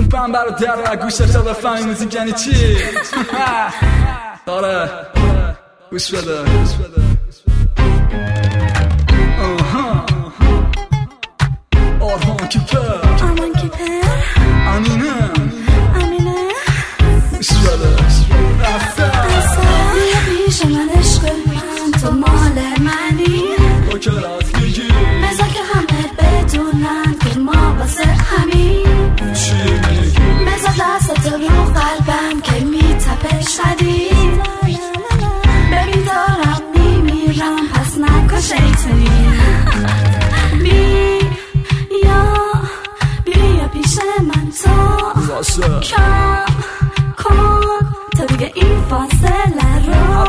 میپم برادر گوشت تا بفهمی موزیک یعنی چی. داره گوش بده. آرمان کیپر امینه گوش بده. بیا پیش من عشق من، تو مال منی، تو که راست میگی، بذار که همه بدونن که ما واسه همین. چی میگی؟ بذار دستت رو قلبم که میتپه شدید. ببین دارم میمیرم پس نکن شیطونی. بیا پیش من تو کم کن تا دیگه این فاصله رو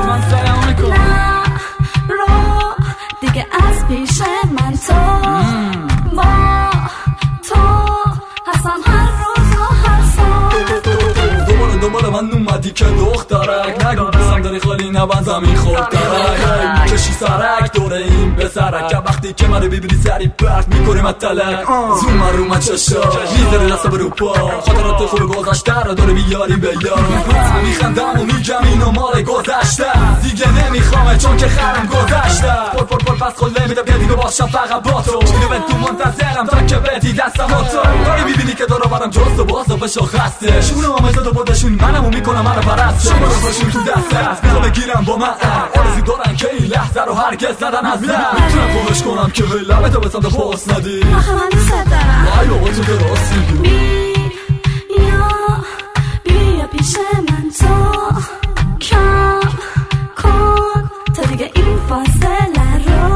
رو دیگه از پیش من تو با تو هستم هر روز و هر سال. دوباره من اومدی که دخترک نگو بسم داری خالی نبن زمین خورترک میکشی سرک دوره این به سرک وقتی که من رو ببینی سری پرت میکنی مطلق زوم من رو من چشا میذاری دست برو پا خاطرات خوب گذشته رو داره بیاری به یاد میخندم و میگم اینو مال گذشته دیگه نمیخوامه چون که خرم گذشته پر پس خود نمیدم که دیگه باشم فقط با تو اینو به تو منتظرم تا که بدی دستم و تو داری میبینی که دارو برم جست و باز و بشو خسته شونه آمزد و بودشون منمو میکنم منو پرست شما رو باشون تو دست هست بذار بگیرم با من آرزی دارن که این لحظه رو هرگز ندن از من میتونم فهمش کنم که لبتو به سمت پاس ندی آخه من دوست دارم وای بابا تو درست میگی بیا پیش من تو کم کن تا دیگه این فاصله رو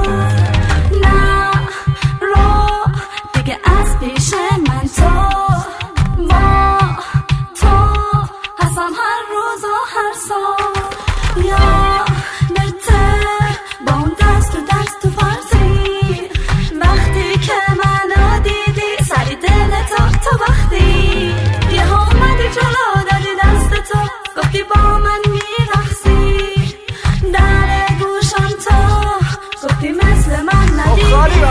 رو دیگه از پیش من تو با تو هستم هر روز و هر سال. یا بهتر با اون دست تو فارسی وقتی که منو دیدی سری دلت تو وقتی یه ها اومدی جلو دادی دست تو گفتی با من میرقصی در گوشم تو گفتی مثل من ندی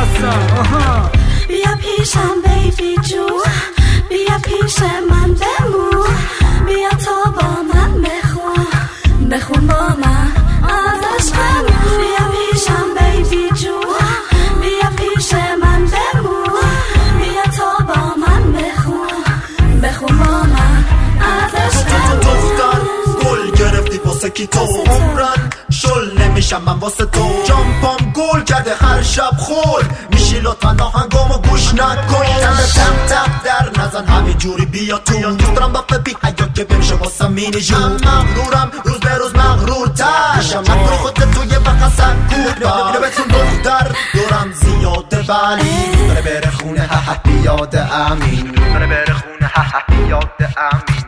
بیا پیشم بیبی جون بیا پیش من بمون بیا تو با من بخون با من از عشقمون بیا پیشم بیبی جون بیا پیش من بمون بیا تو با من بخون با من از عشقمون. دختر گل گرفتی واسه کی تو عمرن شل نمیشم من واسه تو جامپام گل کرده هر شب خول میشی لطفا آهنگامو گوش نکن تق تق در نزن همین جوری بیا تو دوست دارم وقت بی حیا که بمیشه واسه مینی جون مغرورم روز به روز مغرورتر میشم مغرور خودت تو یه وقت سکوت اینو بتون دختر دورم زیاده ولی داره بره خونه بیاد امین داره بره خونه بیاد امین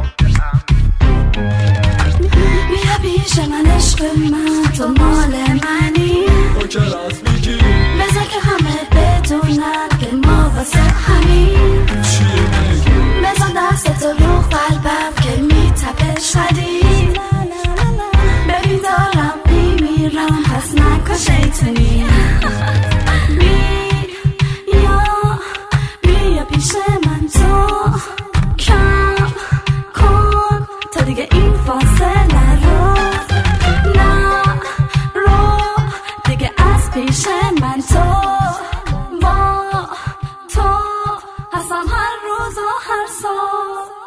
بیا پیش من عشق من تو مال منی تو که راست میگی بذار که همه بدونن که ما واسه همین چی میگی بذار دستت رو قلبم که میتپه شدید ببین دارم میمیرم پس نکن شیطونی بیا پیش من تو کم کن تا دیگه این فاصله رو دیگه از پیش من تو با تو هستم هر روز و هر سال.